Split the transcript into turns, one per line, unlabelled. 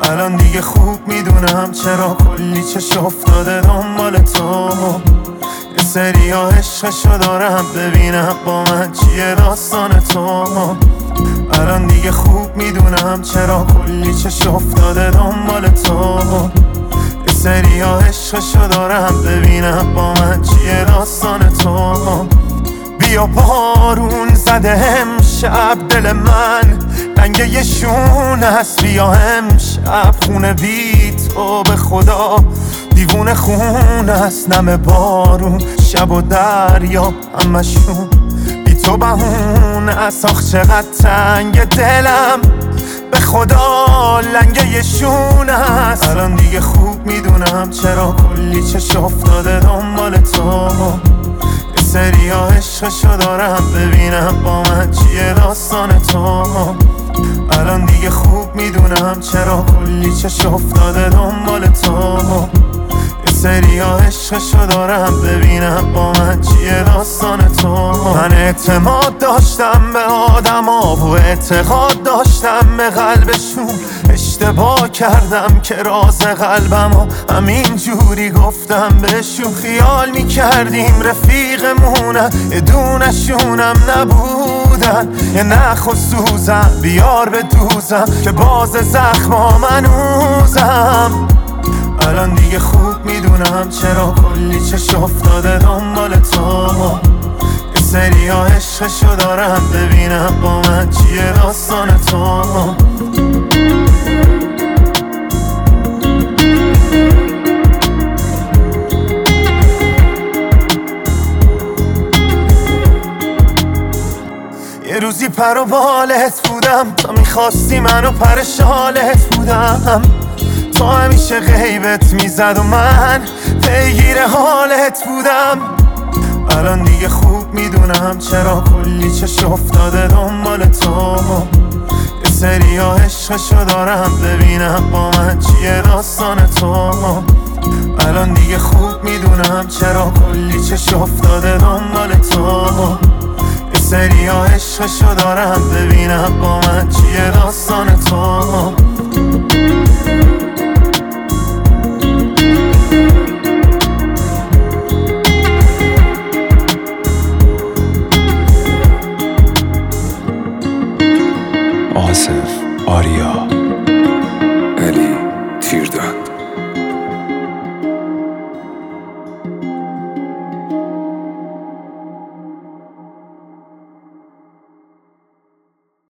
الان دیگه خوب میدونم چرا کلی چش افتاده دنبال تو. یه سری ها عشقشو دارم ببینم با من چیه داستان تو. الان دیگه خوب میدونم چرا کلی چش افتاده دنبال تو. یه سری ها عشقشو دارم ببینم با من چیه داستان تو. بیا بارون زده امشب دل من رنگ یه شون هست. بیا امشب خونه بی تو به خدا دیوونه خون است. نم بارون شب و دریا همشون بی تو بهونه است. آخ چقدر تنگ دلم به خدا لنگه یه شون است. الان دیگه خوب میدونم چرا کلی چش افتاده دنبال تو. یه سری ها عشقشو دارم ببینم با من چیه داستان تو. الان دیگه خوب میدونم چرا کلی چش افتاده دنبال تو. یه سری ها عشقشو دارم ببینم با من چیه داستان تو. من اعتماد داشتم به آدما و اعتقاد داشتم به قلبشون. اشتباه کردم که راز قلبمو همین جوری گفتم بهشون. خیال میکردیم رفیقمونن یه دونشونم نبودن. یه نخ و سوزم بیار به دوزم که باز زخما منوزم. الان دیگه خوب میدونم چرا کلی چش افتاده دنبال تو. یه سری ها عشقشو دارم ببینم با من چیه داستان تو. یه روزی پر و بالت بودم تا میخواستی منو پر شالت بودم. تو همیشه غیبت میزد و من پیگیر حالت بودم. الان دیگه خوب میدونم چرا کلی چش افتاده دنبال تو. یه سری ها عشقشو دارم ببینم با من چیه داستان تو. الان دیگه خوب میدونم چرا کلی چش افتاده دنبال تو. یه سری ها عشقشو دارم ببینم با من چیه داستان تو.